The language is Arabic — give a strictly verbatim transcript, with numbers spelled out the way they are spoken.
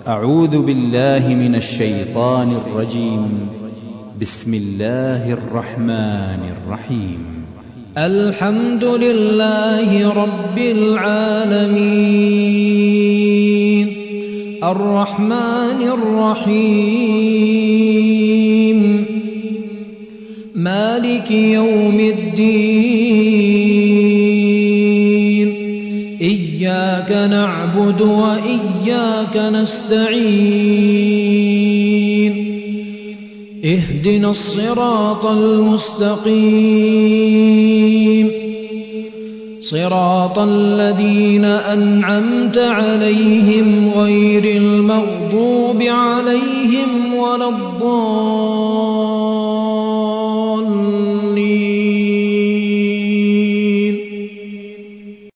أعوذ بالله من الشيطان الرجيم. بسم الله الرحمن الرحيم. الحمد لله رب العالمين الرحمن الرحيم مالك يوم الدين إياك نعبد وإياك نستعين اهدنا الصراط المستقيم صراط الذين أنعمت عليهم غير المغضوب عليهم ولا الضالين